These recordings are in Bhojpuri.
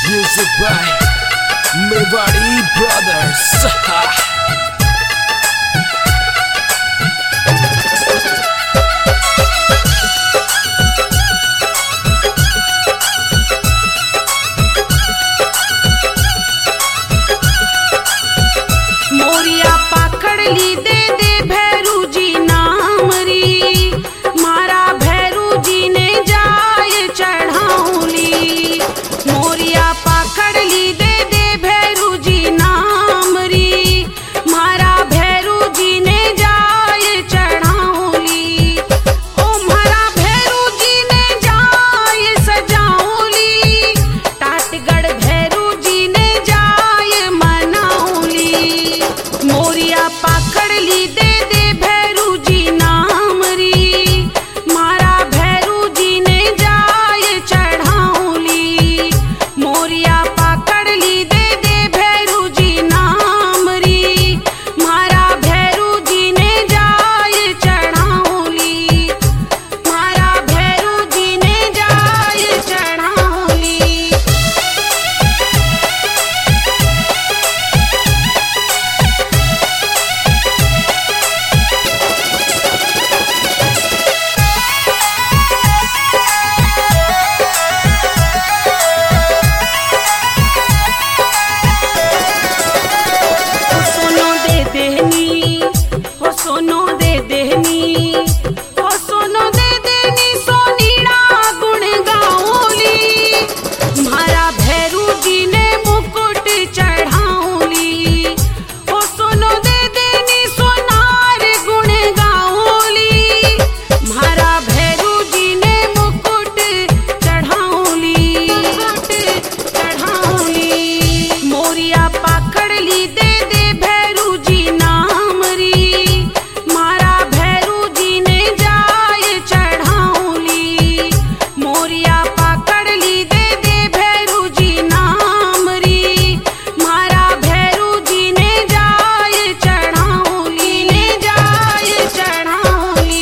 Music by Mewari Brothers. मोरिया पाखड़ ली दे दे भैरू जी नाम री, मारा भैरू जी ने जाय चढ़ाऊली। मोरिया पाखड़ ली दे दे भैरू जी नाम री, मारा भैरू जी ने जाय चढ़ाऊली। ओ मारा भैरू जी ने जाय सजाऊली, टाटगढ़ भैरू जी ने जाय मनाऊली। मोरिया पाखड़ ली दे दे भैरू जी नाम री, मारा भैरू जी ने जाय चढ़ाऊली। मोरिया पाखड़ ली दे दे भैरू जी नाम री, मारा भैरू जी ने जाय चढ़ाऊली। मारा भैरू जी ने जाय चढ़ाऊली। हो सोनो दे देहनी, हो सोनो दे देहनी, हो सोनो दे देनी, सोनीड़ा गुण गाऊली। मारा भैरू जी ने मुकुट चढ़ाऊली। हो सोनो दे देनी, सोनार गुण गाऊली। मारा भैरू जी ने मुकुट चढ़ाऊली। मुकुट चढ़ाऊली। मोरिया पाखड़ ली दे दे भैरू जी नाम री, मारा भैरू जी ने जाय चढ़ाऊली। मोरिया पाखड़ ली दे दे भैरू जी नाम री, मारा भैरू जी ने जाय चढ़ाऊली। ने जाय चढ़ाऊली।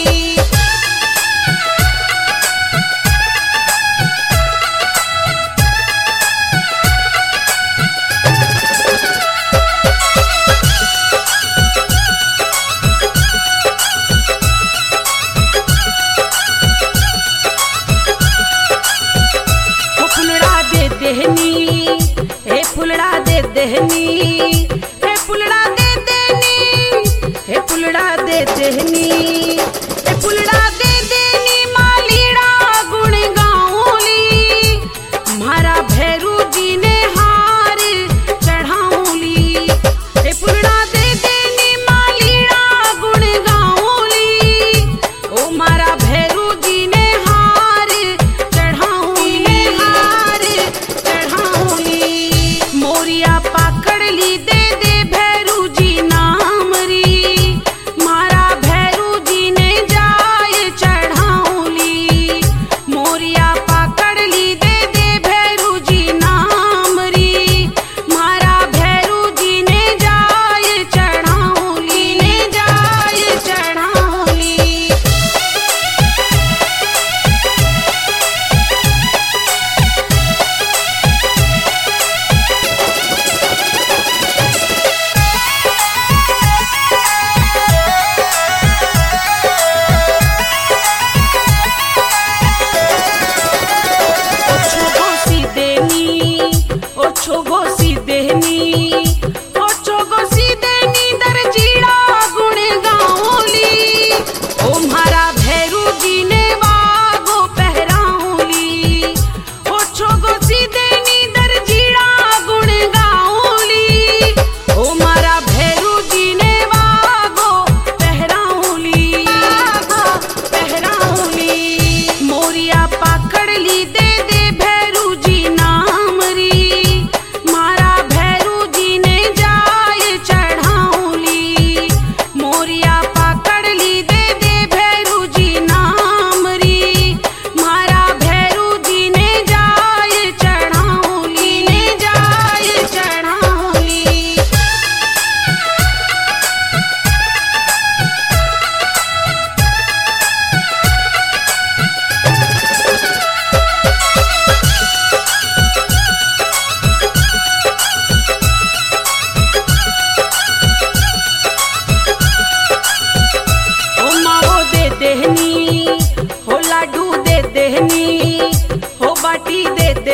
हो फुलड़ा दे देहनी, हे फुलड़ा दे देहनी, हे फुलड़ा दे देनी, हे फुलड़ा दे देहनी, हे फुलड़ा दे देनी, मालीड़ा गुण गाऊली। मारा भैरू जी ने हार चढ़ाऊली। हे फुलड़ा दे देनी, मालीड़ा गुण गाऊली। ओ मारा भैरू जी ने हार चढ़ाऊली। हार चढ़ाऊली। मोरिया पाखड़ ली दे दे भैरू जी नाम री, मारा भैरू जी ने जाय चढ़ाऊली। मोरिया पाखड़ ली दे दे भैरू जी नाम री, मारा भैरू जी ने जाय चढ़ाऊली। ने जाय चढ़ाऊली।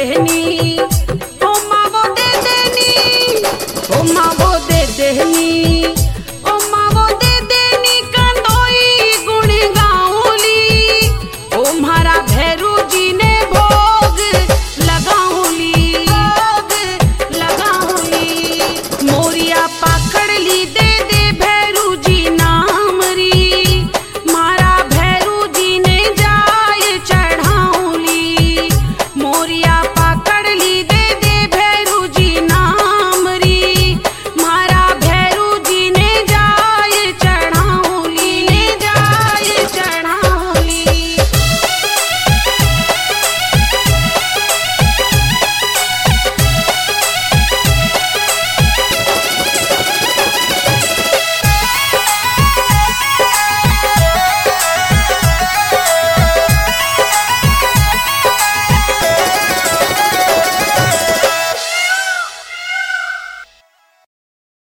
देहनी